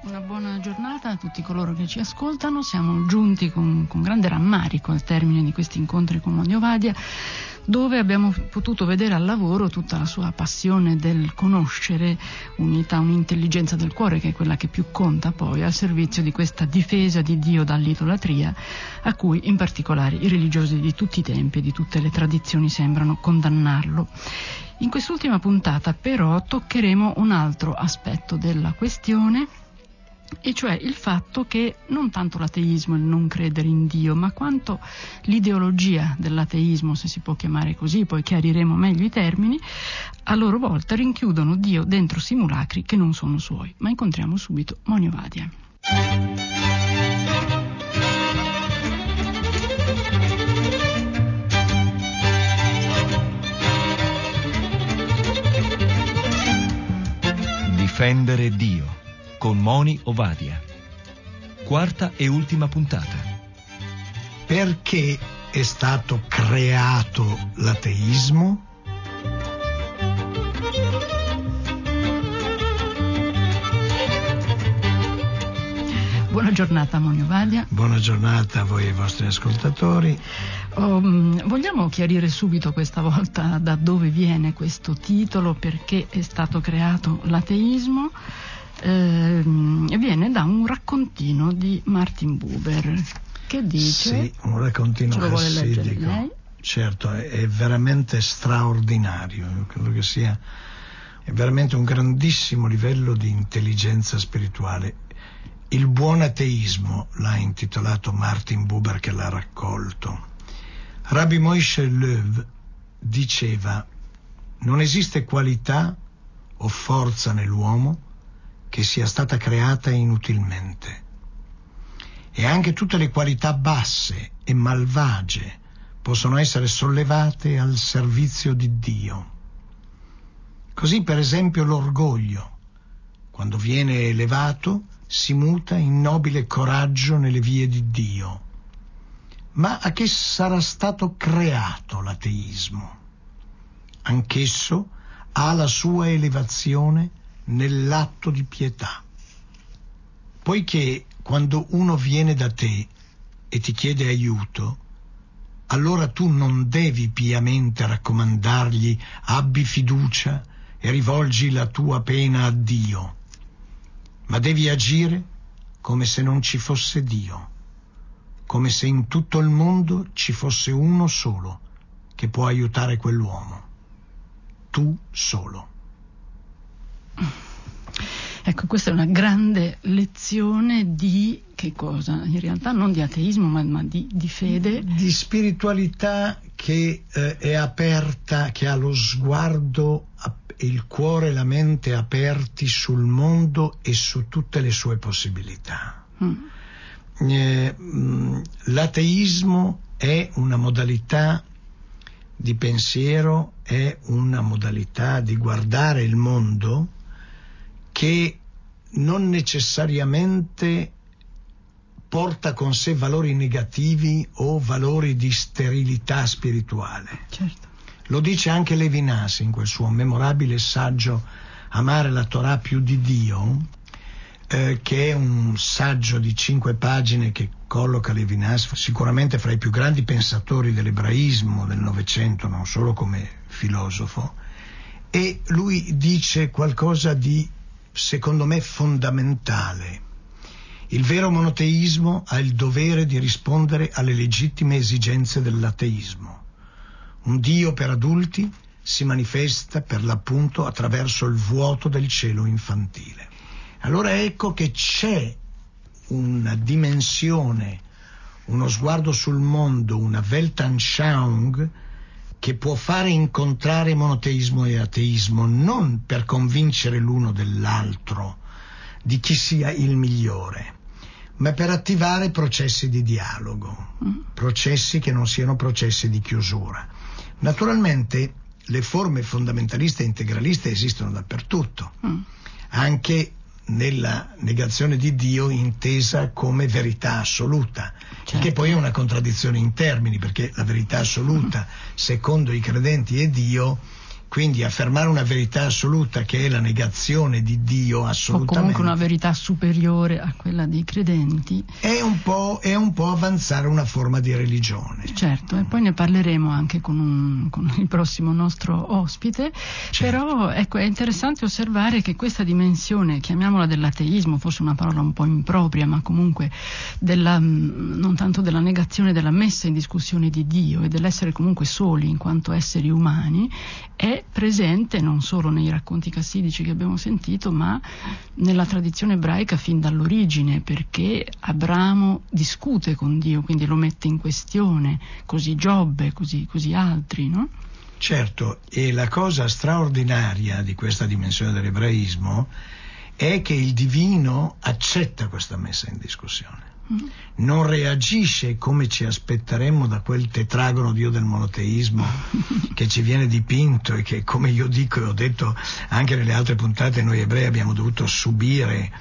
Una buona giornata a tutti coloro che ci ascoltano. Siamo giunti con grande rammarico al termine di questi incontri con Monio Vadia, dove abbiamo potuto vedere al lavoro tutta la sua passione del conoscere, unita a un'intelligenza del cuore che è quella che più conta poi, al servizio di questa difesa di Dio dall'idolatria, a cui in particolare i religiosi di tutti i tempi e di tutte le tradizioni sembrano condannarlo. In quest'ultima puntata però toccheremo un altro aspetto della questione, e cioè il fatto che non tanto l'ateismo, il non credere in Dio, ma quanto l'ideologia dell'ateismo, se si può chiamare così, poi chiariremo meglio i termini, a loro volta rinchiudono Dio dentro simulacri che non sono suoi. Ma incontriamo subito Monio Vadia. Difendere Dio con Moni Ovadia. Quarta e ultima puntata. Perché è stato creato l'ateismo? Buona giornata Monio Vadia. Buona giornata a voi e ai vostri ascoltatori. Vogliamo chiarire subito questa volta da dove viene questo titolo, perché è stato creato l'ateismo. Viene da un raccontino di Martin Buber che dice... Sì, un raccontino chassidico. Lei? Certo, è veramente straordinario. Io credo che sia veramente un grandissimo livello di intelligenza spirituale. Il buon ateismo l'ha intitolato Martin Buber, che l'ha raccolto. Rabbi Moshe Löw diceva: non esiste qualità o forza nell'uomo che sia stata creata inutilmente, e anche tutte le qualità basse e malvagie possono essere sollevate al servizio di Dio. Così, per esempio, l'orgoglio, quando viene elevato, si muta in nobile coraggio nelle vie di Dio. Ma a che sarà stato creato l'ateismo? Anch'esso ha la sua elevazione nell'atto di pietà, poiché quando uno viene da te e ti chiede aiuto, allora tu non devi piamente raccomandargli abbi fiducia e rivolgi la tua pena a Dio, ma devi agire come se non ci fosse Dio, come se in tutto il mondo ci fosse uno solo che può aiutare quell'uomo, tu solo. Ecco, questa è una grande lezione di che cosa? In realtà non di ateismo, ma di fede. Di spiritualità che è aperta, che ha lo sguardo, il cuore e la mente aperti sul mondo e su tutte le sue possibilità. L'ateismo è una modalità di pensiero, è una modalità di guardare il mondo che non necessariamente porta con sé valori negativi o valori di sterilità spirituale. Certo. Lo dice anche Levinas in quel suo memorabile saggio Amare la Torah più di Dio, che è un saggio di 5 pagine che colloca Levinas sicuramente fra i più grandi pensatori dell'ebraismo del Novecento, non solo come filosofo, e lui dice qualcosa di, secondo me, fondamentale. Il vero monoteismo ha il dovere di rispondere alle legittime esigenze dell'ateismo. Un Dio per adulti si manifesta per l'appunto attraverso il vuoto del cielo infantile. Allora ecco che c'è una dimensione, uno sguardo sul mondo, una Weltanschauung che può fare incontrare monoteismo e ateismo, non per convincere l'uno dell'altro di chi sia il migliore, ma per attivare processi di dialogo, processi che non siano processi di chiusura. Naturalmente le forme fondamentaliste e integraliste esistono dappertutto, anche nella negazione di Dio intesa come verità assoluta, certo. Che poi è una contraddizione in termini, perché la verità assoluta secondo i credenti è Dio, Quindi affermare una verità assoluta, che è la negazione di Dio assolutamente, o comunque una verità superiore a quella dei credenti, è un po' avanzare una forma di religione. Certo, e poi ne parleremo anche con il prossimo nostro ospite. Certo. Però ecco, è interessante osservare che questa dimensione, chiamiamola dell'ateismo, forse una parola un po' impropria, ma comunque non tanto della negazione, della messa in discussione di Dio e dell'essere comunque soli in quanto esseri umani, è presente non solo nei racconti cassidici che abbiamo sentito, ma nella tradizione ebraica fin dall'origine, perché Abramo discute con Dio, quindi lo mette in questione, così Giobbe, così altri, no? Certo, e la cosa straordinaria di questa dimensione dell'ebraismo è che il divino accetta questa messa in discussione. Non reagisce come ci aspetteremmo da quel tetragono Dio del monoteismo che ci viene dipinto e che, come io dico e ho detto anche nelle altre puntate, noi ebrei abbiamo dovuto subire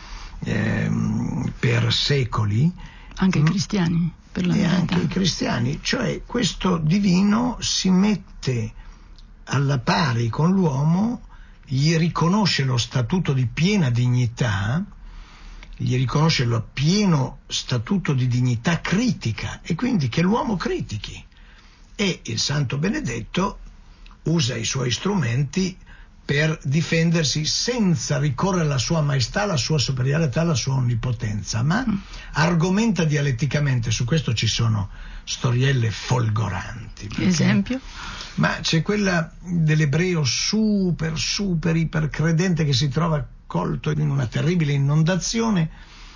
per secoli. Anche i cristiani, per la verità. Anche i cristiani, cioè questo divino si mette alla pari con l'uomo, gli riconosce lo statuto di piena dignità, gli riconosce lo pieno statuto di dignità critica, e quindi che l'uomo critichi. E il Santo Benedetto usa i suoi strumenti per difendersi senza ricorrere alla sua maestà, alla sua superiorità, alla sua onnipotenza, ma argomenta dialetticamente. Su questo ci sono storielle folgoranti. Esempio? Ma c'è quella dell'ebreo super ipercredente che si trova colto in una terribile inondazione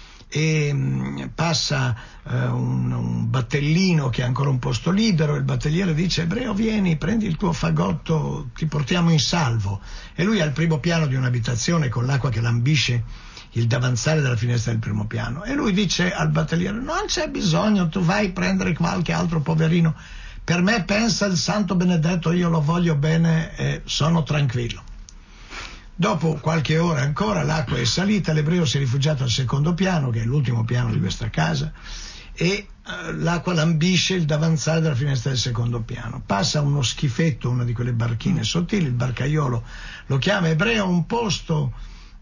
e passa un battellino che ha ancora un posto libero. Il battelliere dice: ebreo, vieni, prendi il tuo fagotto, ti portiamo in salvo. E lui è al primo piano di un'abitazione con l'acqua che lambisce il davanzale della finestra del primo piano, e lui dice al battelliere: non c'è bisogno, tu vai a prendere qualche altro poverino, per me pensa il Santo Benedetto, io lo voglio bene e sono tranquillo. Dopo qualche ora ancora l'acqua è salita, l'ebreo si è rifugiato al secondo piano, che è l'ultimo piano di questa casa, e l'acqua lambisce il davanzale della finestra del secondo piano. Passa uno schifetto, una di quelle barchine sottili, il barcaiolo lo chiama: ebreo, un posto,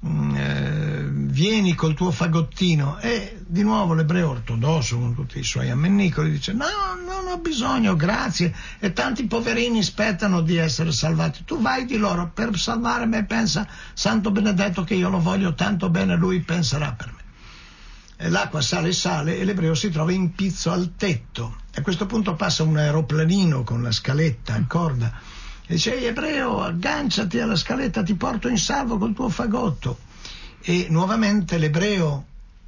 vieni col tuo fagottino. E di nuovo l'ebreo ortodosso, con tutti i suoi ammennicoli, dice: no, non ho bisogno, grazie, e tanti poverini aspettano di essere salvati, tu vai di loro, per salvare me pensa Santo Benedetto che io lo voglio tanto bene, lui penserà per me. E l'acqua sale e l'ebreo si trova in pizzo al tetto. A questo punto passa un aeroplanino con la scaletta a corda e dice: ehi ebreo, agganciati alla scaletta, ti porto in salvo col tuo fagotto. E nuovamente l'ebreo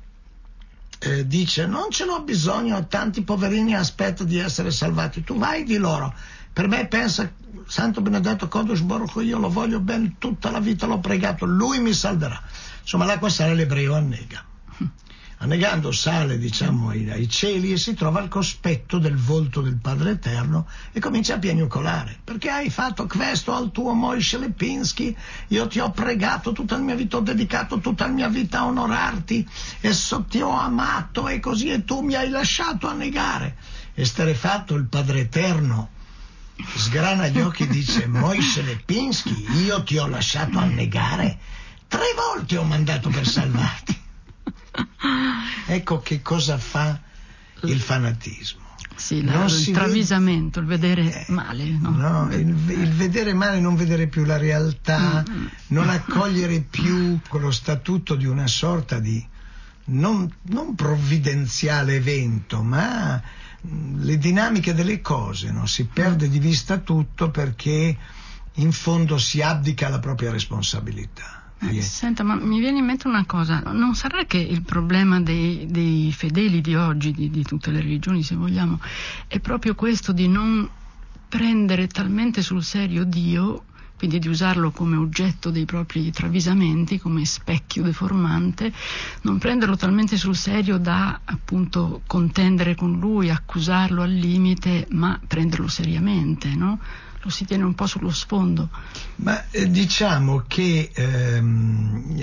dice: non ce n'ho bisogno, tanti poverini aspettano di essere salvati, tu vai di loro, per me pensa Santo Benedetto Kodesh Baruch Hu, io lo voglio bene, tutta la vita l'ho pregato, lui mi salverà. Insomma, l'acqua sale, l'ebreo annega. Annegando sale, diciamo, ai cieli e si trova al cospetto del volto del Padre Eterno e comincia a piagnucolare: perché hai fatto questo al tuo Moshe Lepinski? Io ti ho pregato tutta la mia vita, ho dedicato tutta la mia vita a onorarti e ti ho amato e così, e tu mi hai lasciato annegare. Esterrefatto il Padre Eterno sgrana gli occhi e dice: Moshe Lepinski, io ti ho lasciato annegare? 3 volte ho mandato per salvarti. Ecco che cosa fa il fanatismo. Sì, il travisamento, il vedere male. No, il vedere male, non vedere più la realtà, non accogliere più quello statuto di una sorta di non provvidenziale evento, ma le dinamiche delle cose, no? Si perde di vista tutto perché in fondo si abdica alla propria responsabilità. Senta, ma mi viene in mente una cosa: non sarà che il problema dei fedeli di oggi, di tutte le religioni se vogliamo, è proprio questo di non prendere talmente sul serio Dio, quindi di usarlo come oggetto dei propri travisamenti, come specchio deformante, non prenderlo talmente sul serio da appunto contendere con lui, accusarlo al limite, ma prenderlo seriamente, no? Lo si tiene un po' sullo sfondo. Ma diciamo che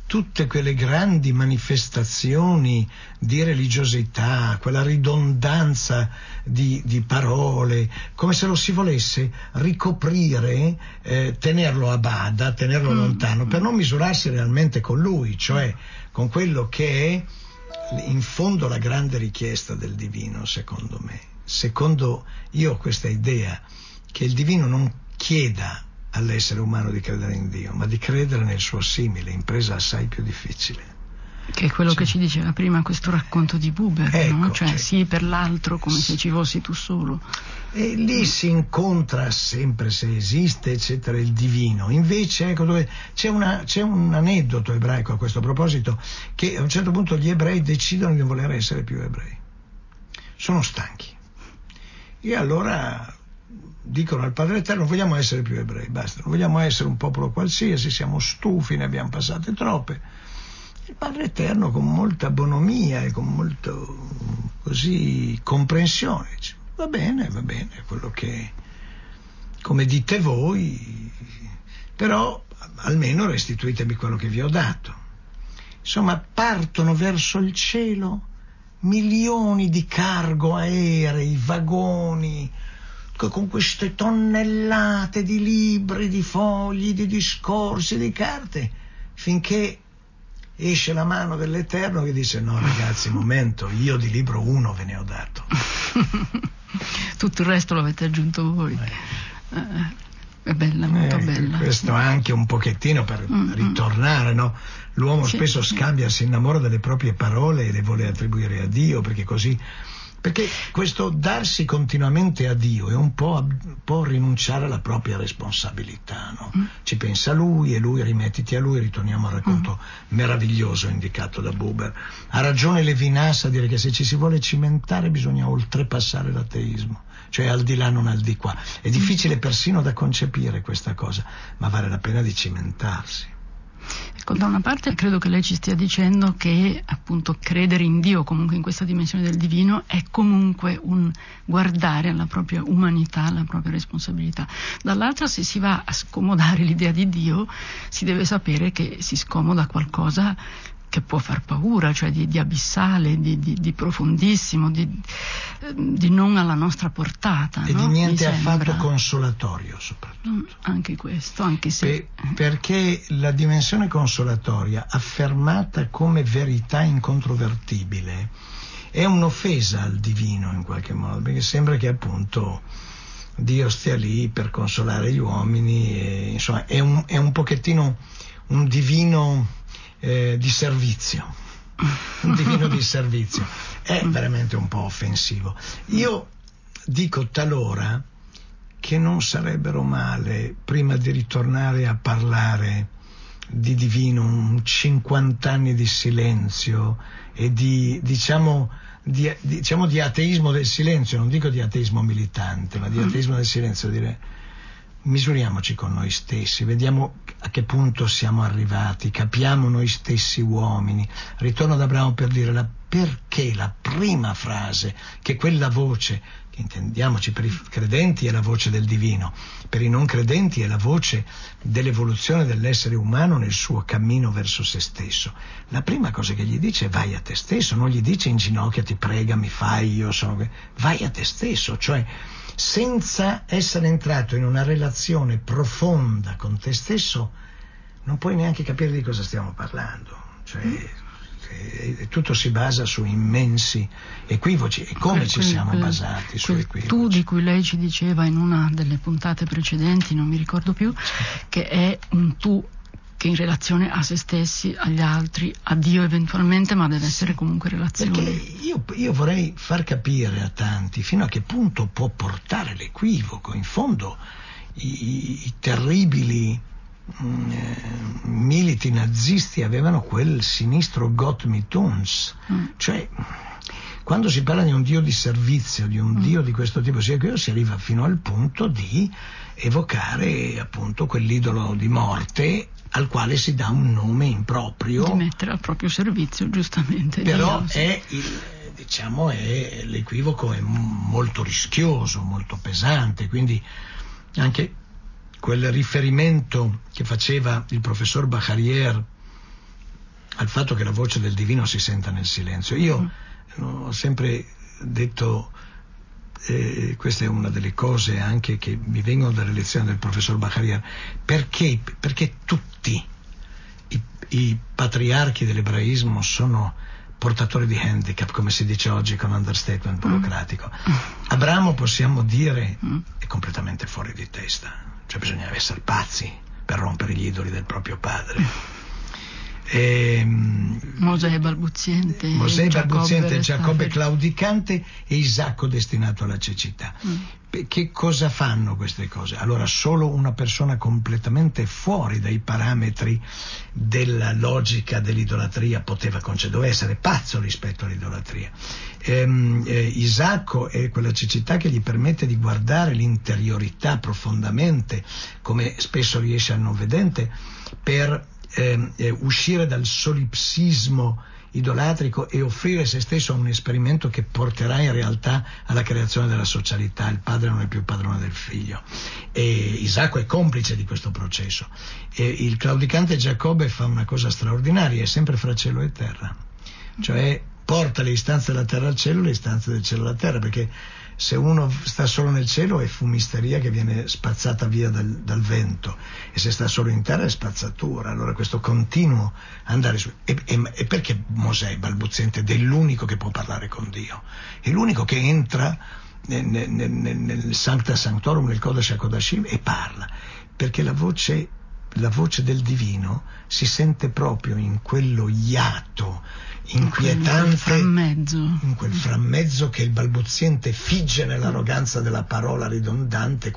tutte quelle grandi manifestazioni di religiosità, quella ridondanza di parole, come se lo si volesse ricoprire, tenerlo a bada, tenerlo lontano, per non misurarsi realmente con lui, cioè con quello che è in fondo la grande richiesta del divino, secondo me. Io ho questa idea che il divino non chieda all'essere umano di credere in Dio, ma di credere nel suo simile, impresa assai più difficile. Che è quello che ci diceva prima questo racconto di Buber, ecco, no? Cioè sì per l'altro come se ci fossi tu solo. E lì si incontra sempre, se esiste, eccetera, il divino. Invece, ecco, dove c'è un aneddoto ebraico a questo proposito, che a un certo punto gli ebrei decidono di non voler essere più ebrei. Sono stanchi. E allora dicono al Padre Eterno: vogliamo essere più ebrei, basta, non vogliamo essere un popolo qualsiasi, siamo stufi, ne abbiamo passate troppe. Il Padre Eterno, con molta bonomia e con molto così comprensione, dice: va bene, quello che, come dite voi, però almeno restituitemi quello che vi ho dato. Insomma, partono verso il cielo milioni di cargo aerei, vagoni, con queste tonnellate di libri, di fogli, di discorsi, di carte, finché esce la mano dell'Eterno che dice: no ragazzi, momento, io di libro 1 ve ne ho dato. Tutto il resto lo avete aggiunto voi. È bella, molto bella. Questo anche un pochettino per ritornare, no? L'uomo spesso scambia, si innamora delle proprie parole e le vuole attribuire a Dio, perché questo darsi continuamente a Dio è un po' rinunciare alla propria responsabilità, no? Ci pensa lui e lui, rimettiti a lui. Ritorniamo al racconto meraviglioso indicato da Buber. Ha ragione Levinas a dire che se ci si vuole cimentare bisogna oltrepassare l'ateismo, cioè al di là non al di qua. È difficile persino da concepire questa cosa, ma vale la pena di cimentarsi. Ecco, da una parte credo che lei ci stia dicendo che appunto credere in Dio, comunque in questa dimensione del divino, è comunque un guardare alla propria umanità, alla propria responsabilità. Dall'altra, se si va a scomodare l'idea di Dio, si deve sapere che si scomoda qualcosa che può far paura, cioè di abissale, di profondissimo, di non alla nostra portata. E no? di niente affatto consolatorio, soprattutto. Anche questo, anche se... Perché la dimensione consolatoria, affermata come verità incontrovertibile, è un'offesa al divino in qualche modo, perché sembra che appunto Dio stia lì per consolare gli uomini, e, insomma, è un pochettino un divino... di servizio, un divino di servizio, è veramente un po' offensivo. Io dico talora che non sarebbero male, prima di ritornare a parlare di divino, un 50 anni di silenzio e di ateismo del silenzio, non dico di ateismo militante, ma di ateismo del silenzio, dire: misuriamoci con noi stessi, vediamo a che punto siamo arrivati, capiamo noi stessi uomini. Ritorno ad Abramo per dire perché la prima frase, che quella voce, che intendiamoci per i credenti è la voce del divino, per i non credenti è la voce dell'evoluzione dell'essere umano nel suo cammino verso se stesso. La prima cosa che gli dice è: vai a te stesso, non gli dice inginocchiati, pregami, fai, io sono... vai a te stesso, cioè senza essere entrato in una relazione profonda con te stesso non puoi neanche capire di cosa stiamo parlando, cioè tutto si basa su immensi equivoci, e come ci siamo basati su equivoci. Tu di cui lei ci diceva in una delle puntate precedenti, non mi ricordo più, che è un tu che in relazione a se stessi, agli altri, a Dio eventualmente, ma deve essere comunque relazione. Perché io vorrei far capire a tanti fino a che punto può portare l'equivoco. In fondo i terribili militi nazisti avevano quel sinistro Gott mit uns, cioè quando si parla di un Dio di servizio, di un Dio di questo tipo, si arriva fino al punto di evocare appunto quell'idolo di morte al quale si dà un nome improprio, di mettere al proprio servizio, giustamente. Però è l'equivoco è molto rischioso, molto pesante, quindi anche quel riferimento che faceva il professor Bacharier al fatto che la voce del divino si senta nel silenzio. Io ho sempre detto, questa è una delle cose anche che mi vengono dalle lezioni del professor Bacharian, perché tutti i patriarchi dell'ebraismo sono portatori di handicap, come si dice oggi con understatement burocratico. Abramo, possiamo dire, è completamente fuori di testa, cioè bisognava essere pazzi per rompere gli idoli del proprio padre. Mosè balbuziente, Giacobbe claudicante e Isacco destinato alla cecità. Che cosa fanno queste cose? Allora, solo una persona completamente fuori dai parametri della logica dell'idolatria doveva essere pazzo rispetto all'idolatria. Isacco è quella cecità che gli permette di guardare l'interiorità profondamente, come spesso riesce al non vedente, per uscire dal solipsismo idolatrico e offrire se stesso a un esperimento che porterà in realtà alla creazione della socialità. Il padre non è più padrone del figlio, e Isacco è complice di questo processo. Il claudicante Giacobbe fa una cosa straordinaria, è sempre fra cielo e terra, cioè porta le istanze della terra al cielo, le istanze del cielo alla terra, perché se uno sta solo nel cielo è fumisteria che viene spazzata via dal vento, e se sta solo in terra è spazzatura. Allora questo continuo andare su, e perché Mosè balbuziente ed è l'unico che può parlare con Dio, è l'unico che entra nel Sancta Sanctorum, nel Kodesh HaKodashim, e parla, perché la voce del divino si sente proprio in quello iato inquietante, in quel frammezzo che il balbuziente figge nell'arroganza della parola ridondante,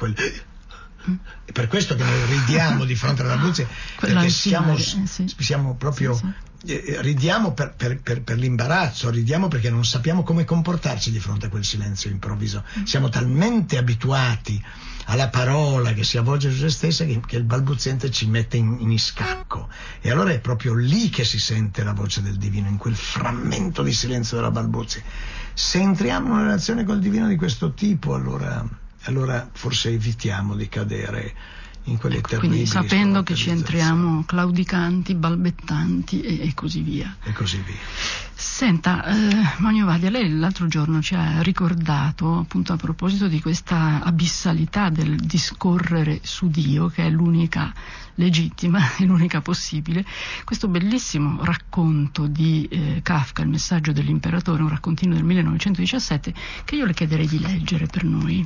è per questo che noi ridiamo di fronte alla balbuziente, perché siamo proprio ridiamo per l'imbarazzo, ridiamo perché non sappiamo come comportarci di fronte a quel silenzio improvviso. Siamo talmente abituati alla parola che si avvolge su se stessa che il balbuziente ci mette in scacco, e allora è proprio lì che si sente la voce del divino, in quel frammento di silenzio della balbuzia. Se entriamo in una relazione col divino di questo tipo, allora forse evitiamo di cadere in quelle terribili, quindi sapendo che ci entriamo claudicanti, balbettanti e così via. Senta, Monio Vadia, lei l'altro giorno ci ha ricordato, appunto a proposito di questa abissalità del discorrere su Dio, che è l'unica legittima e l'unica possibile, questo bellissimo racconto di Kafka, Il messaggio dell'imperatore, un raccontino del 1917, che io le chiederei di leggere per noi.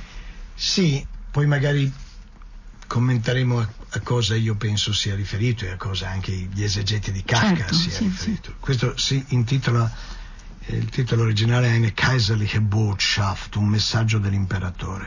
Sì, poi magari commenteremo a cosa io penso sia riferito e a cosa anche gli esegeti di Kafka sia riferito. Sì. Questo si intitola, il titolo originale è Eine kaiserliche Botschaft, un messaggio dell'imperatore.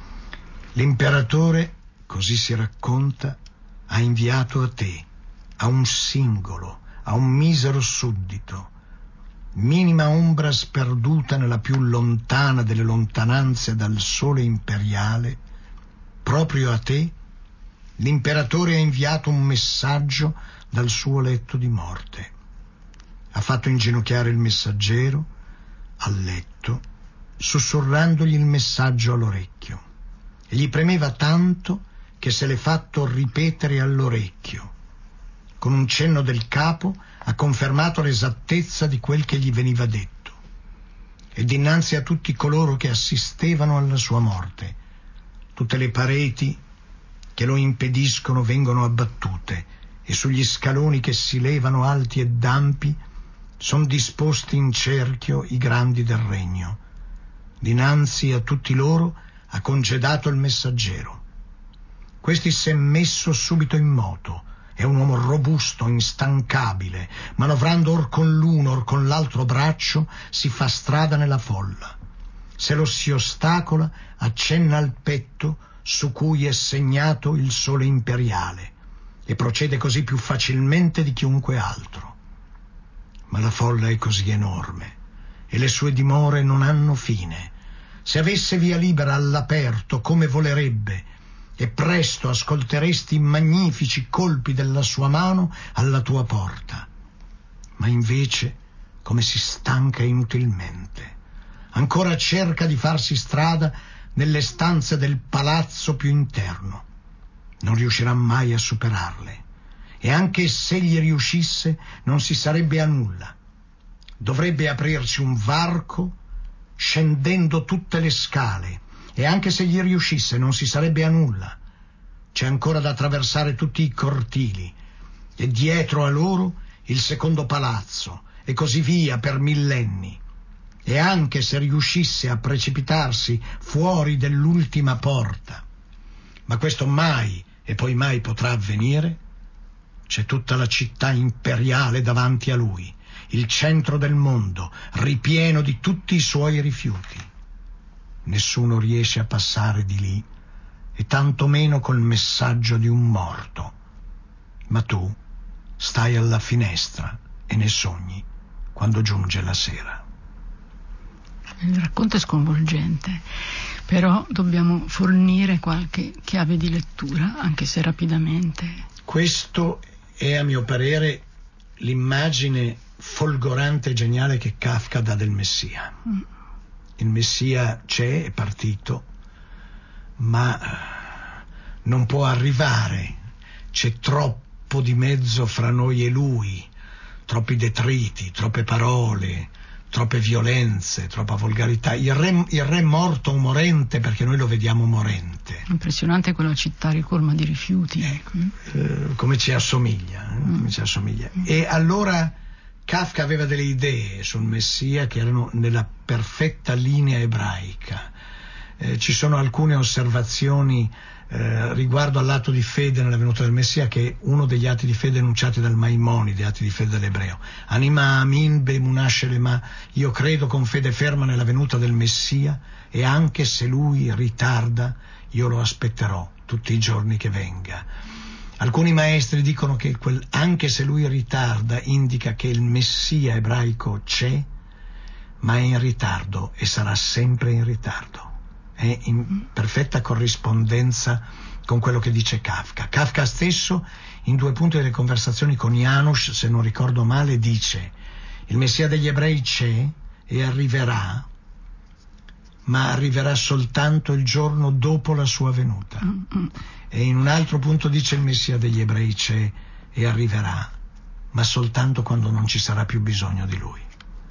L'imperatore, così si racconta, ha inviato a te, a un singolo, a un misero suddito, minima ombra sperduta nella più lontana delle lontananze dal sole imperiale, proprio a te l'imperatore ha inviato un messaggio dal suo letto di morte. Ha fatto inginocchiare il messaggero al letto, sussurrandogli il messaggio all'orecchio, e gli premeva tanto che se l'è fatto ripetere all'orecchio. Con un cenno del capo ha confermato l'esattezza di quel che gli veniva detto, e dinanzi a tutti coloro che assistevano alla sua morte, tutte le pareti che lo impediscono vengono abbattute, e sugli scaloni che si levano alti e dampi son disposti in cerchio i grandi del regno. Dinanzi a tutti loro ha congedato il messaggero. Questi s'è messo subito in moto, è un uomo robusto, instancabile, manovrando or con l'uno or con l'altro braccio si fa strada nella folla. Se lo si ostacola, accenna al petto su cui è segnato il sole imperiale, e procede così più facilmente di chiunque altro. Ma la folla è così enorme e le sue dimore non hanno fine. Se avesse via libera all'aperto come volerebbe, e presto ascolteresti i magnifici colpi della sua mano alla tua porta. Ma invece, come si stanca inutilmente, ancora cerca di farsi strada nelle stanze del palazzo più interno. Non riuscirà mai a superarle. e anche se gli riuscisse non si sarebbe a nulla. Dovrebbe aprirsi un varco scendendo tutte le scale, e anche se gli riuscisse non si sarebbe a nulla. C'è ancora da attraversare tutti i cortili e dietro a loro il secondo palazzo, e così via per millenni. E anche se riuscisse a precipitarsi fuori dell'ultima porta, ma questo mai e poi mai potrà avvenire, c'è tutta la città imperiale davanti a lui, il centro del mondo, ripieno di tutti i suoi rifiuti. Nessuno riesce a passare di lì, e tanto meno col messaggio di un morto. Ma tu stai alla finestra e ne sogni quando giunge la sera. Il racconto è sconvolgente, però dobbiamo fornire qualche chiave di lettura, anche se rapidamente. Questo è, a mio parere, l'immagine folgorante e geniale che Kafka dà del Messia. Il Messia c'è, è partito, ma non può arrivare. C'è troppo di mezzo fra noi e lui, troppi detriti, troppe parole, troppe violenze, troppa volgarità. Il re morto o morente, perché noi lo vediamo morente. Impressionante quella città ricolma di rifiuti. Come ci assomiglia. Come ci assomiglia. E allora Kafka aveva delle idee sul Messia che erano nella perfetta linea ebraica. Ci sono alcune osservazioni riguardo all'atto di fede nella venuta del Messia, che è uno degli atti di fede enunciati dal Maimonide, atti di fede dell'ebreo. Anima amin bemunah shelema, io credo con fede ferma nella venuta del Messia, e anche se lui ritarda io lo aspetterò tutti i giorni che venga. Alcuni maestri dicono che anche se lui ritarda indica che il Messia ebraico c'è, ma è in ritardo e sarà sempre in ritardo. È in perfetta corrispondenza con quello che dice Kafka. Kafka stesso, in 2 punti delle conversazioni con Janusz, se non ricordo male, dice: il Messia degli ebrei c'è e arriverà, ma arriverà soltanto il giorno dopo la sua venuta. E in un altro punto dice: il Messia degli ebrei c'è e arriverà, ma soltanto quando non ci sarà più bisogno di lui.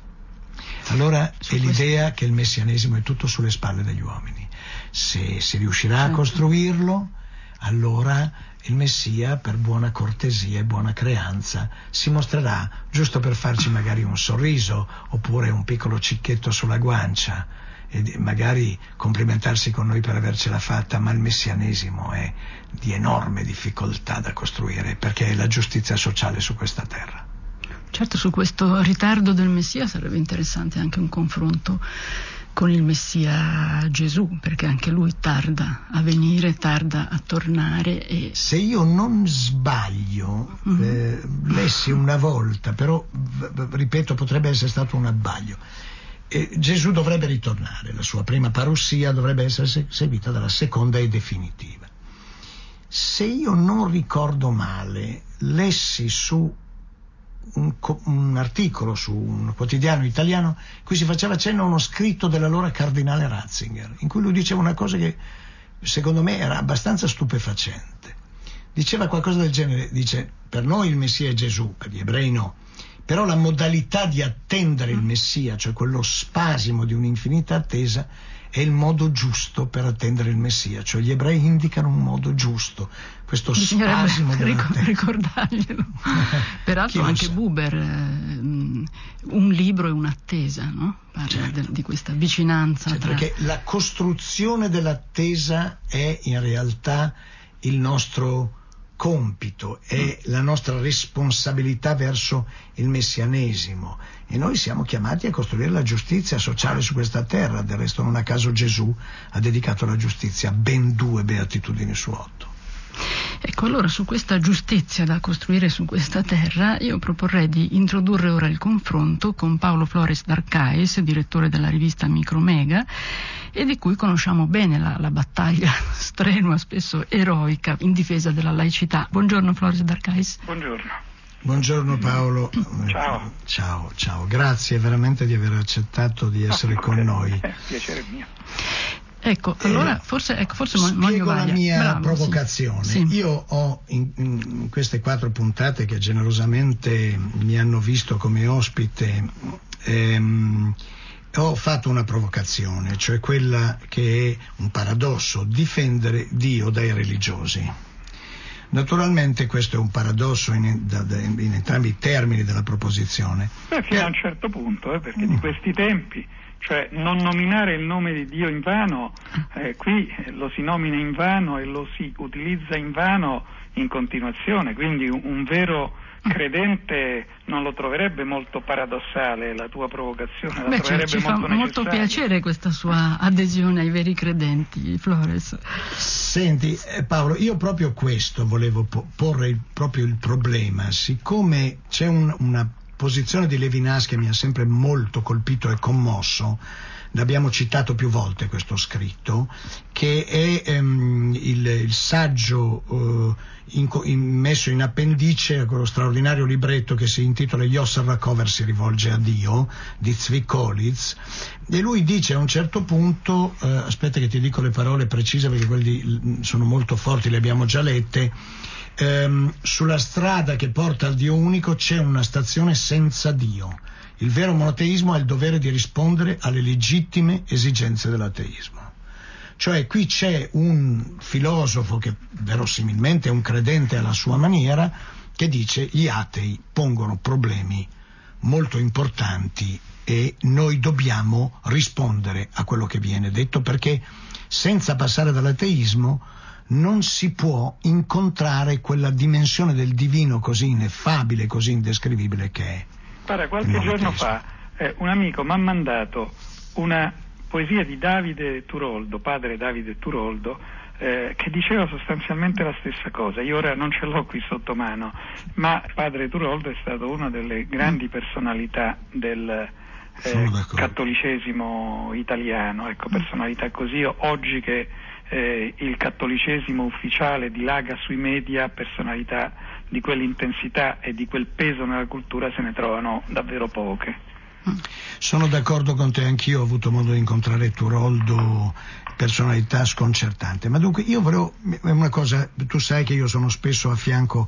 Allora è l'idea che il messianesimo è tutto sulle spalle degli uomini. Se si riuscirà a costruirlo, allora il Messia, per buona cortesia e buona creanza, si mostrerà, giusto per farci magari un sorriso oppure un piccolo cicchetto sulla guancia, e magari complimentarsi con noi per avercela fatta, ma il messianesimo è di enorme difficoltà da costruire, perché è la giustizia sociale su questa terra. Certo, su questo ritardo del Messia sarebbe interessante anche un confronto con il Messia Gesù, perché anche lui tarda a venire, tarda a tornare. E se io non sbaglio, lessi una volta, però ripeto, potrebbe essere stato un abbaglio, Gesù dovrebbe ritornare, la sua prima parussia dovrebbe essere seguita dalla seconda e definitiva. Se io non ricordo male, lessi su un articolo su un quotidiano italiano in cui si faceva cenno a uno scritto dell'allora cardinale Ratzinger, in cui lui diceva una cosa che secondo me era abbastanza stupefacente. Diceva qualcosa del genere, dice: per noi il Messia è Gesù, per gli ebrei no, però la modalità di attendere il Messia, cioè quello spasimo di un'infinita attesa, è il modo giusto per attendere il Messia, cioè gli ebrei indicano un modo giusto, questo spasimo ricordarglielo. Peraltro anche Buber, un libro e un'attesa, no? Parla certo. di questa vicinanza. Certo, perché la costruzione dell'attesa è in realtà il nostro compito, è la nostra responsabilità verso il messianesimo, e noi siamo chiamati a costruire la giustizia sociale su questa terra. Del resto non a caso Gesù ha dedicato alla giustizia ben 2 beatitudini su 8. Ecco, allora su questa giustizia da costruire su questa terra io proporrei di introdurre ora il confronto con Paolo Flores d'Arcais, direttore della rivista Micromega, e di cui conosciamo bene la battaglia strenua, spesso eroica, in difesa della laicità. Buongiorno Flores d'Arcais. Buongiorno. Buongiorno Paolo. Ciao. Grazie veramente di aver accettato di essere con noi. Piacere mio. Ecco, allora forse spiego la mia provocazione. Sì. Io ho in queste 4 puntate che generosamente mi hanno visto come ospite, ho fatto una provocazione, cioè quella che è un paradosso: difendere Dio dai religiosi. Naturalmente questo è un paradosso in entrambi i termini della proposizione. Fino a un certo punto, perché di questi tempi, cioè non nominare il nome di Dio in vano, qui lo si nomina in vano e lo si utilizza in vano in continuazione, quindi un vero credente non lo troverebbe molto paradossale la tua provocazione, la troverebbe ci fa molto piacere questa sua adesione ai veri credenti, Flores. Senti Paolo, io proprio questo volevo porre proprio il problema, siccome c'è una posizione di Levinas che mi ha sempre molto colpito e commosso. L'abbiamo citato più volte questo scritto, che è il saggio messo in appendice a quello straordinario libretto che si intitola Gli Osservacover si rivolge a Dio, di Zvi Kolitz, e lui dice a un certo punto, aspetta che ti dico le parole precise perché quelli sono molto forti, le abbiamo già lette, sulla strada che porta al Dio unico c'è una stazione senza Dio. Il vero monoteismo ha il dovere di rispondere alle legittime esigenze dell'ateismo. Cioè qui c'è un filosofo che verosimilmente è un credente alla sua maniera, che dice gli atei pongono problemi molto importanti e noi dobbiamo rispondere a quello che viene detto, perché senza passare dall'ateismo non si può incontrare quella dimensione del divino così ineffabile, così indescrivibile che è. Guarda, qualche giorno fa un amico mi ha mandato una poesia di Davide Turoldo, padre Davide Turoldo, che diceva sostanzialmente la stessa cosa. Io ora non ce l'ho qui sotto mano, ma padre Turoldo è stato una delle grandi personalità del cattolicesimo italiano, ecco, personalità così. Oggi che il cattolicesimo ufficiale dilaga sui media, personalità di quell'intensità e di quel peso nella cultura se ne trovano davvero poche. Sono d'accordo con te, anch'io ho avuto modo di incontrare Turoldo, personalità sconcertante. Ma dunque io volevo una cosa, tu sai che io sono spesso a fianco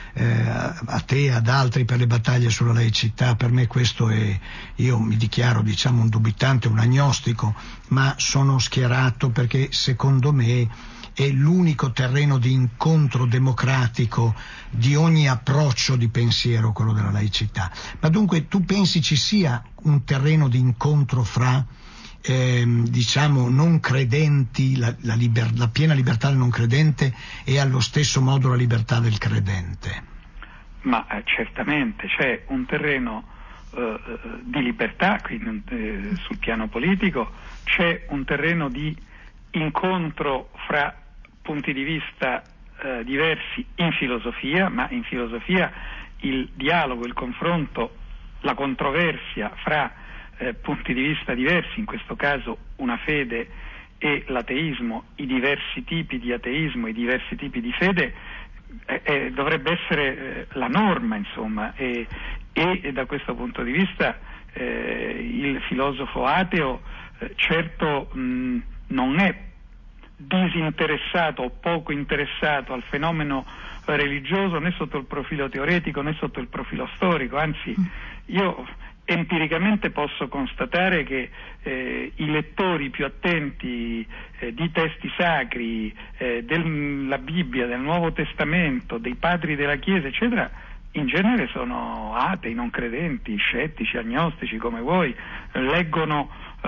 a te, ad altri, per le battaglie sulla laicità. Per me questo è, io mi dichiaro diciamo un dubitante, un agnostico, ma sono schierato perché secondo me è l'unico terreno di incontro democratico di ogni approccio di pensiero, quello della laicità. Ma dunque tu pensi ci sia un terreno di incontro fra diciamo non credenti, la piena libertà del non credente e allo stesso modo la libertà del credente? Ma certamente c'è un terreno di libertà, quindi sul piano politico, c'è un terreno di incontro fra punti di vista diversi in filosofia, ma in filosofia il dialogo, il confronto, la controversia fra punti di vista diversi, in questo caso una fede e l'ateismo, i diversi tipi di ateismo, i diversi tipi di fede, dovrebbe essere la norma, insomma, e da questo punto di vista il filosofo ateo certo non è disinteressato o poco interessato al fenomeno religioso né sotto il profilo teoretico né sotto il profilo storico, anzi io empiricamente posso constatare che i lettori più attenti di testi sacri, della Bibbia, del Nuovo Testamento, dei padri della Chiesa, eccetera, in genere sono atei, non credenti, scettici, agnostici, come vuoi, leggono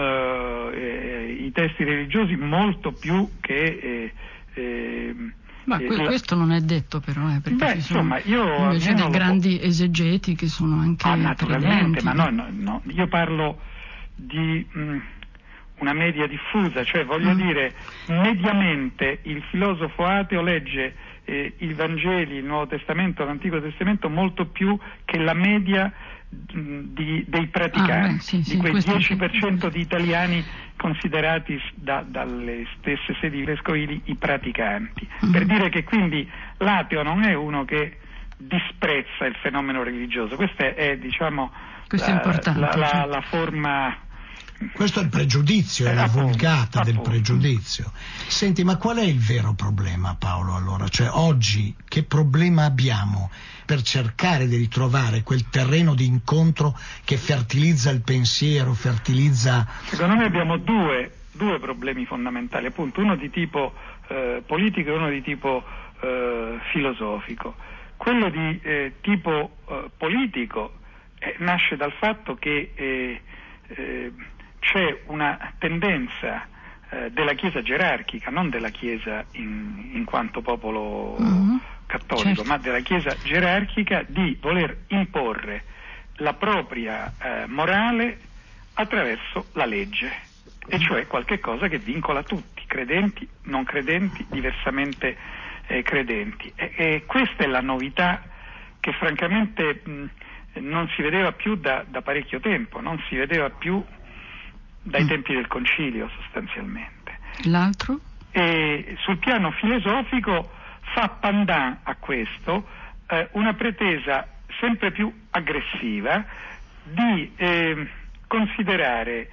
i testi religiosi molto più che ma questo non è detto però, perché ci sono insomma, io invece dei grandi esegeti che sono anche naturalmente, credenti. ma no, io parlo di una media diffusa, cioè voglio dire, mediamente il filosofo ateo legge i Vangeli, il Nuovo Testamento, l'Antico Testamento molto più che la media dei praticanti, di quei 10% di italiani considerati dalle stesse sedi vescovili i praticanti, per dire che quindi l'ateo non è uno che disprezza il fenomeno religioso, questa è diciamo la forma Questo è il pregiudizio, è la vulgata del pregiudizio. Senti, ma qual è il vero problema, Paolo, allora? Cioè, oggi che problema abbiamo per cercare di ritrovare quel terreno di incontro che fertilizza il pensiero, fertilizza... Secondo me abbiamo due problemi fondamentali, appunto, uno di tipo politico e uno di tipo filosofico. Quello di tipo politico nasce dal fatto che c'è una tendenza della Chiesa gerarchica, non della Chiesa in quanto popolo cattolico, certo, ma della Chiesa gerarchica, di voler imporre la propria morale attraverso la legge, e cioè qualche cosa che vincola tutti, credenti, non credenti, diversamente credenti. E questa è la novità che francamente non si vedeva più da parecchio tempo, non si vedeva più dai tempi del Concilio sostanzialmente. L'altro? E sul piano filosofico fa pendant a questo una pretesa sempre più aggressiva di considerare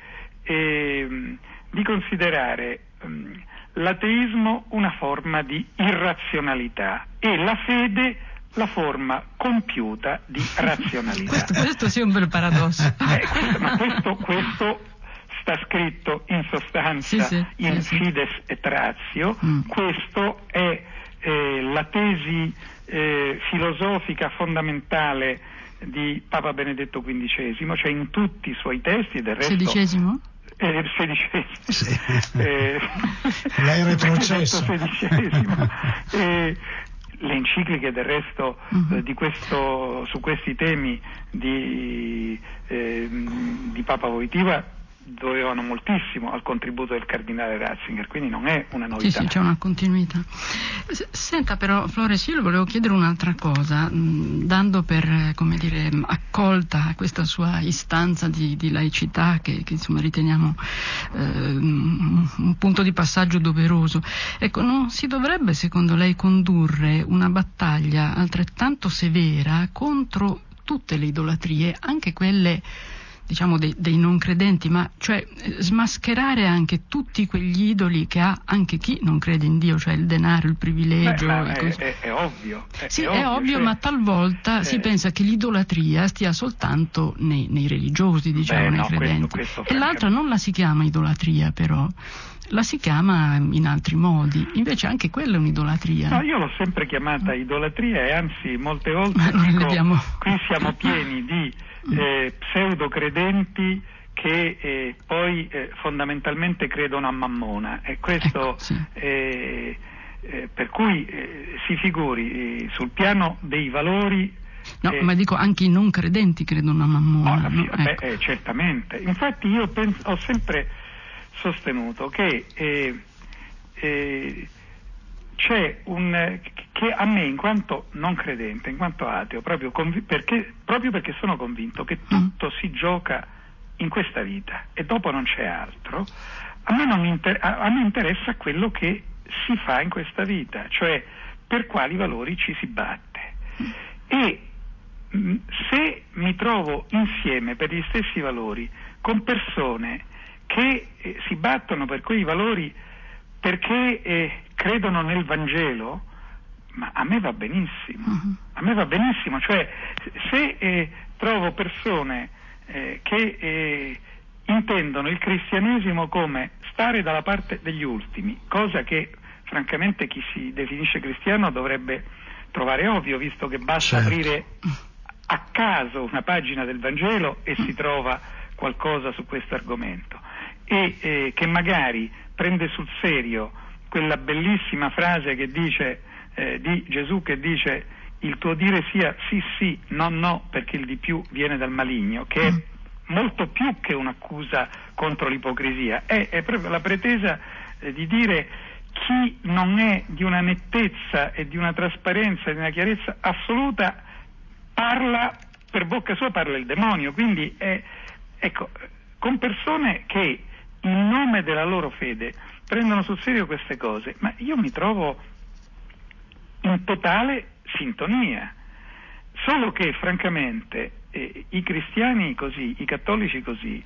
l'ateismo una forma di irrazionalità e la fede la forma compiuta di razionalità. Questo sì è un bel paradosso. Questo sta scritto in sostanza in Fides et Ratio. Questo è la tesi filosofica fondamentale di Papa Benedetto XV, cioè in tutti i suoi testi, e del resto... XVI? XVI. Sì. L'hai retrocesso. Le encicliche del resto su questi temi di Papa Wojtyła dovevano moltissimo al contributo del cardinale Ratzinger, quindi non è una novità. Sì, c'è una continuità. Senta però, Flores, io le volevo chiedere un'altra cosa, dando per, come dire, accolta questa sua istanza di laicità che insomma riteniamo un punto di passaggio doveroso. Ecco, non si dovrebbe secondo lei condurre una battaglia altrettanto severa contro tutte le idolatrie, anche quelle diciamo dei non credenti, ma cioè smascherare anche tutti quegli idoli che ha anche chi non crede in Dio, cioè il denaro, il privilegio. È ovvio. È ovvio, ma talvolta si pensa che l'idolatria stia soltanto nei religiosi, diciamo, nei credenti. Questo e l'altra non la si chiama idolatria, però la si chiama in altri modi, invece anche quella è un'idolatria. No, io l'ho sempre chiamata idolatria, e anzi molte volte qui siamo pieni di pseudo credenti che poi fondamentalmente credono a Mammona, e questo per cui si figuri sul piano dei valori. No, ma dico anche i non credenti credono a Mammona. Ecco. Certamente, infatti io ho sempre sostenuto che c'è che a me, in quanto non credente, in quanto ateo, proprio perché sono convinto che tutto si gioca in questa vita e dopo non c'è altro, a me interessa quello che si fa in questa vita, cioè per quali valori ci si batte. E se mi trovo insieme per gli stessi valori con persone che si battono per quei valori perché credono nel Vangelo, ma a me va benissimo. A me va benissimo, cioè se trovo persone che intendono il cristianesimo come stare dalla parte degli ultimi, cosa che francamente chi si definisce cristiano dovrebbe trovare ovvio, visto che basta aprire a caso una pagina del Vangelo e si trova qualcosa su questo argomento, e che magari prende sul serio quella bellissima frase che dice di Gesù, che dice: il tuo dire sia sì sì, no no, perché il di più viene dal maligno, che è molto più che un'accusa contro l'ipocrisia, è proprio la pretesa di dire: chi non è di una nettezza e di una trasparenza e di una chiarezza assoluta parla, per bocca sua parla il demonio. Quindi ecco, con persone che in nome della loro fede prendono sul serio queste cose, ma io mi trovo in totale sintonia, solo che francamente i cristiani così, i cattolici così,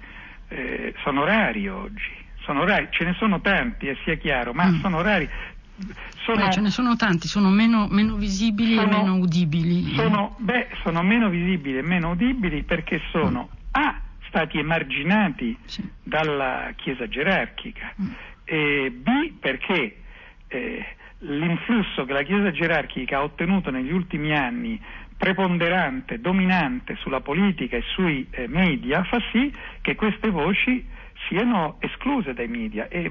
sono rari oggi, sono rari, ce ne sono tanti, sia chiaro, ma sono rari. Ce ne sono tanti, sono meno visibili e meno udibili. Sono meno visibili e meno udibili perché sono stati emarginati dalla Chiesa gerarchica, e B perché l'influsso che la Chiesa gerarchica ha ottenuto negli ultimi anni, preponderante, dominante sulla politica e sui media, fa sì che queste voci siano escluse dai media e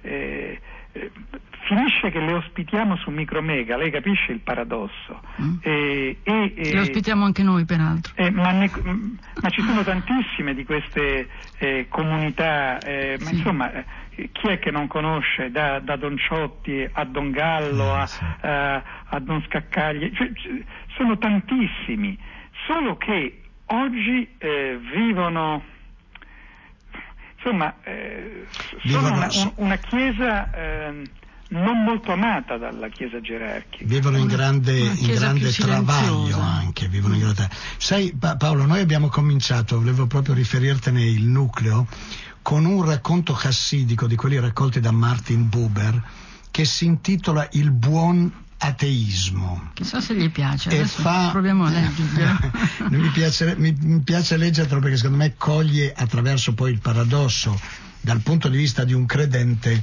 finisce che le ospitiamo su Micromega. Lei capisce il paradosso? Le ospitiamo anche noi, peraltro. Ma ci sono tantissime di queste comunità, ma insomma, chi è che non conosce da Don Ciotti a Don Gallo a Don Scaccagli? Sono tantissimi, solo che oggi vivono, insomma, sono una chiesa non molto amata dalla Chiesa gerarchica. Vivono in grande travaglio anche. Sai Paolo, noi abbiamo cominciato, volevo proprio riferirtene il nucleo, con un racconto chassidico di quelli raccolti da Martin Buber che si intitola Il buon ateismo. Chissà se gli piace, adesso proviamo a leggerlo. mi piace leggerlo perché secondo me coglie, attraverso poi il paradosso dal punto di vista di un credente,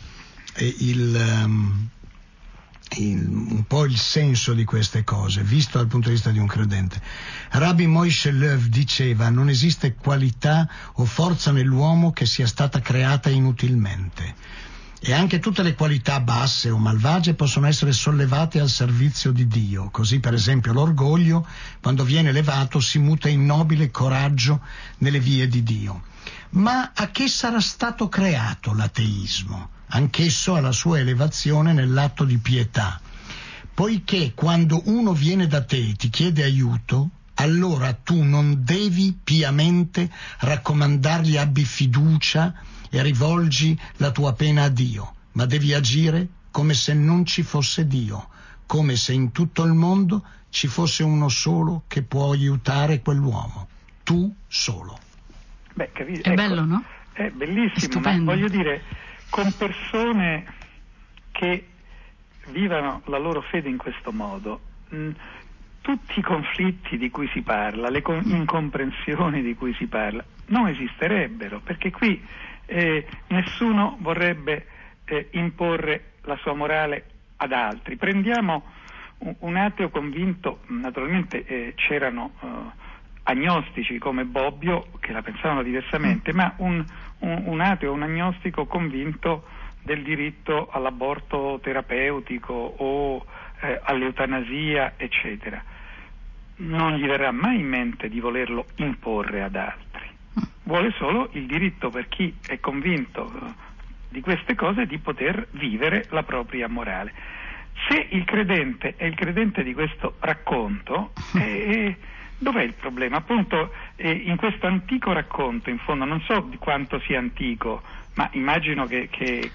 un po' il senso di queste cose, visto dal punto di vista di un credente. Rabbi Moshe Lev diceva: non esiste qualità o forza nell'uomo che sia stata creata inutilmente, e anche tutte le qualità basse o malvagie possono essere sollevate al servizio di Dio. Così, per esempio, l'orgoglio, quando viene elevato, si muta in nobile coraggio nelle vie di Dio. Ma a che sarà stato creato l'ateismo? Anch'esso ha la sua elevazione nell'atto di pietà, poiché quando uno viene da te e ti chiede aiuto, allora tu non devi piamente raccomandargli abbi fiducia e rivolgi la tua pena a Dio, ma devi agire come se non ci fosse Dio, come se in tutto il mondo ci fosse uno solo che può aiutare quell'uomo, tu solo. Beh, è bello, no? È bellissimo, ma voglio dire, con persone che vivano la loro fede in questo modo, tutti i conflitti di cui si parla, le incomprensioni di cui si parla, non esisterebbero, perché qui nessuno vorrebbe imporre la sua morale ad altri. Prendiamo un ateo convinto, naturalmente c'erano agnostici come Bobbio che la pensavano diversamente, ma un ateo, un agnostico convinto del diritto all'aborto terapeutico o all'eutanasia, eccetera, non gli verrà mai in mente di volerlo imporre ad altri. Vuole solo il diritto, per chi è convinto di queste cose, di poter vivere la propria morale. Se il credente è il credente di questo racconto, dov'è il problema? Appunto, in questo antico racconto, in fondo, non so di quanto sia antico, ma immagino che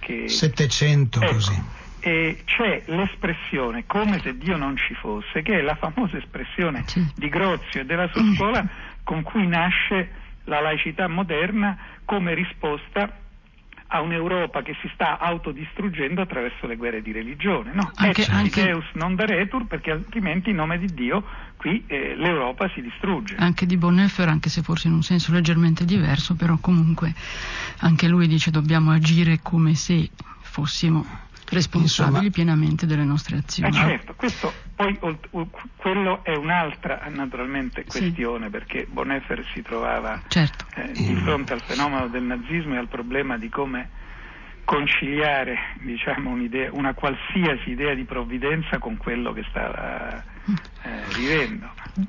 700, ecco, così. C'è l'espressione come se Dio non ci fosse, che è la famosa espressione di Grozio e della sua scuola, con cui nasce la laicità moderna come risposta a un'Europa che si sta autodistruggendo attraverso le guerre di religione, no? Anche Deus non daretur, perché altrimenti in nome di Dio qui l'Europa si distrugge. Anche di Bonhoeffer, anche se forse in un senso leggermente diverso, però comunque anche lui dice dobbiamo agire come se fossimo responsabili pienamente delle nostre azioni. Certo, questo poi quello è un'altra naturalmente questione, perché Bonhoeffer si trovava di fronte al fenomeno del nazismo e al problema di come conciliare, diciamo, una qualsiasi idea di provvidenza con quello che stava vivendo.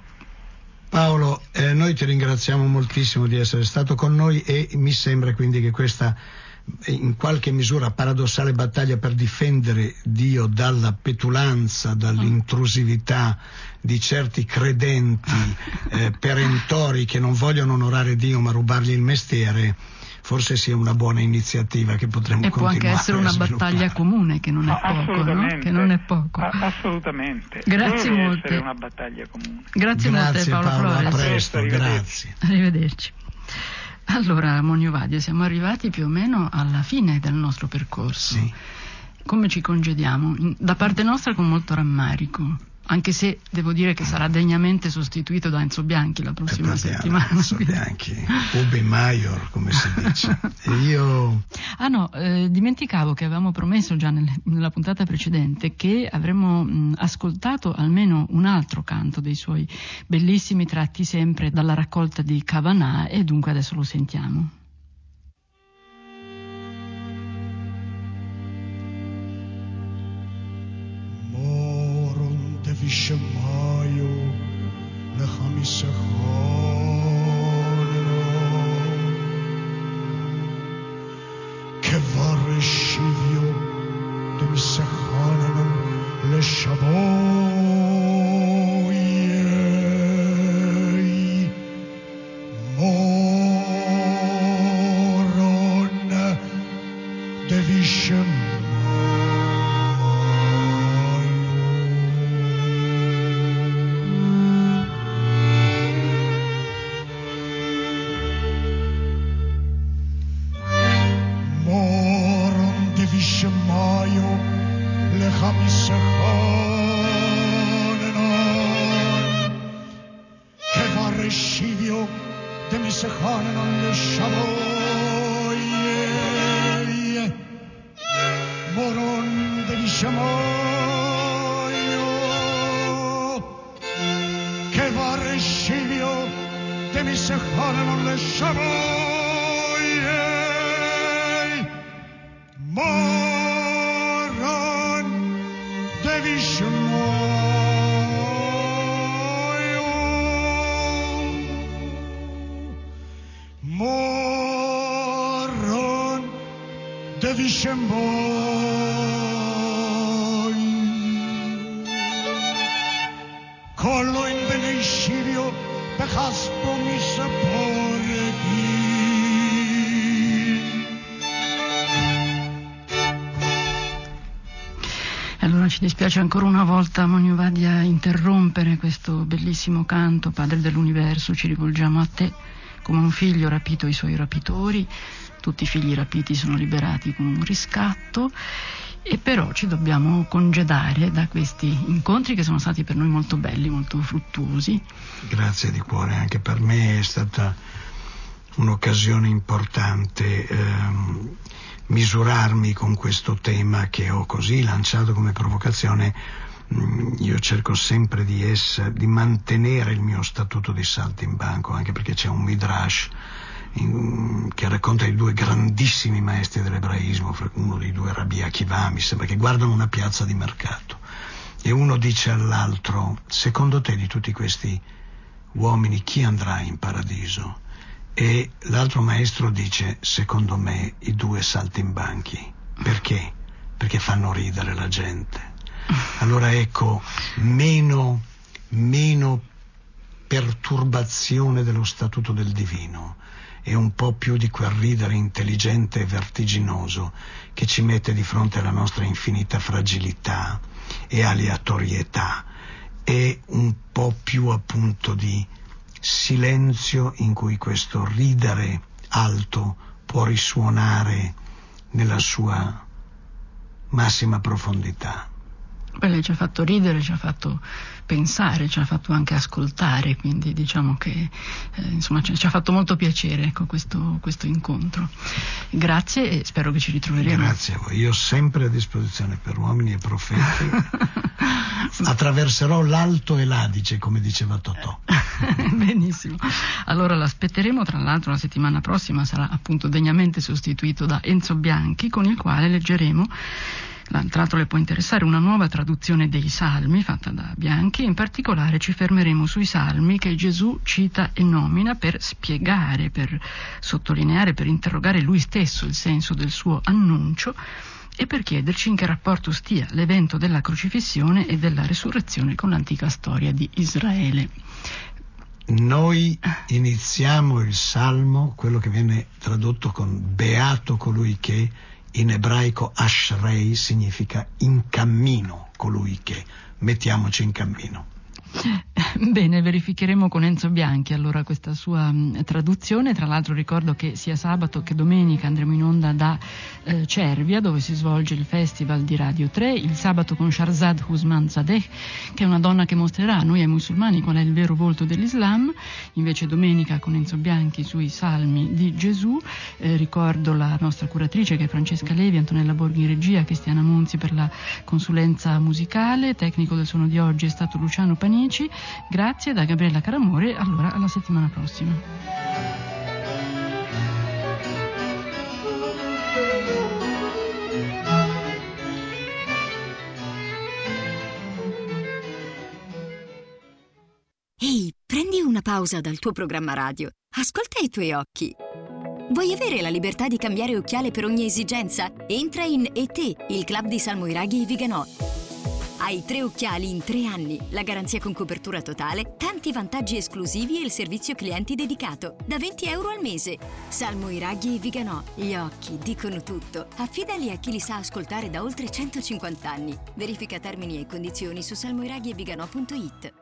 Paolo, noi ti ringraziamo moltissimo di essere stato con noi, e mi sembra quindi che questa in qualche misura paradossale battaglia per difendere Dio dalla petulanza, dall'intrusività di certi credenti perentori che non vogliono onorare Dio ma rubargli il mestiere, forse sia una buona iniziativa che potremmo continuare. E può anche essere una battaglia comune, che non è poco, no? Che non è poco. Assolutamente. Grazie Deve molte. essere una battaglia comune. Grazie molte, Paolo Flores. A presto, grazie. Arrivederci. Allora, Monio Vadia, siamo arrivati più o meno alla fine del nostro percorso. Sì. Come ci congediamo? Da parte nostra con molto rammarico, anche se devo dire che sarà degnamente sostituito da Enzo Bianchi la prossima settimana. Enzo Bianchi, ubi maior, come si dice. E io... dimenticavo che avevamo promesso già nella puntata precedente che avremmo ascoltato almeno un altro canto dei suoi bellissimi, tratti sempre dalla raccolta di Kavanagh, e dunque adesso lo sentiamo. Vishamayo lechamisachanano kevareshivyo demisachanano leshaboyei moron devishamayo. Collo in benescivio da caspo mi saporghi. Allora ci dispiace ancora una volta, Monio Vadia, interrompere questo bellissimo canto. Padre dell'universo, ci rivolgiamo a te. Come un figlio rapito i suoi rapitori, tutti i figli rapiti sono liberati con un riscatto, e però ci dobbiamo congedare da questi incontri che sono stati per noi molto belli, molto fruttuosi. Grazie di cuore, anche per me è stata un'occasione importante misurarmi con questo tema che ho così lanciato come provocazione. Io cerco sempre di mantenere il mio statuto di saltimbanco, anche perché c'è un midrash che racconta i due grandissimi maestri dell'ebraismo, uno dei due Rabbi Akiva, mi sembra, che guardano una piazza di mercato e uno dice all'altro: secondo te di tutti questi uomini chi andrà in paradiso? E l'altro maestro dice: secondo me i due saltimbanchi. Perché? Perché fanno ridere la gente. Allora ecco, meno perturbazione dello statuto del divino e un po' più di quel ridere intelligente e vertiginoso che ci mette di fronte alla nostra infinita fragilità e aleatorietà, e un po' più appunto di silenzio in cui questo ridere alto può risuonare nella sua massima profondità. Beh, lei ci ha fatto ridere, ci ha fatto pensare, ci ha fatto anche ascoltare, quindi diciamo che insomma ci ha fatto molto piacere, ecco, questo incontro. Grazie e spero che ci ritroveremo. Grazie a voi, io sempre a disposizione per uomini e profeti. Attraverserò l'Alto e l'Adige, come diceva Totò. Benissimo, allora l'aspetteremo. Tra l'altro la settimana prossima sarà appunto degnamente sostituito da Enzo Bianchi, con il quale leggeremo, tra l'altro le può interessare, una nuova traduzione dei Salmi fatta da Bianchi. In particolare ci fermeremo sui Salmi che Gesù cita e nomina per spiegare, per sottolineare, per interrogare lui stesso il senso del suo annuncio e per chiederci in che rapporto stia l'evento della crocifissione e della resurrezione con l'antica storia di Israele. Noi iniziamo il Salmo, quello che viene tradotto con beato colui che, in ebraico ashrei significa in cammino colui che, mettiamoci in cammino. Bene, verificheremo con Enzo Bianchi allora questa sua traduzione. Tra l'altro ricordo che sia sabato che domenica andremo in onda da Cervia, dove si svolge il Festival di Radio 3, il sabato con Shahrzad Husmanzadeh, che è una donna che mostrerà a noi ai musulmani qual è il vero volto dell'Islam, invece domenica con Enzo Bianchi sui salmi di Gesù. Ricordo la nostra curatrice che è Francesca Levi, Antonella Borghi in regia, Cristiana Monzi per la consulenza musicale, tecnico del suono di oggi è stato Luciano Panici. Grazie da Gabriella Caramore, allora alla settimana prossima. Ehi, prendi una pausa dal tuo programma radio. Ascolta i tuoi occhi. Vuoi avere la libertà di cambiare occhiale per ogni esigenza? Entra in ET, il club di Salmoiraghi e Viganò. Hai 3 occhiali in 3 anni, la garanzia con copertura totale, tanti vantaggi esclusivi e il servizio clienti dedicato, da €20 al mese. Salmoiraghi e Viganò, gli occhi dicono tutto. Affidali a chi li sa ascoltare da oltre 150 anni. Verifica termini e condizioni su salmoiraghievigano.it.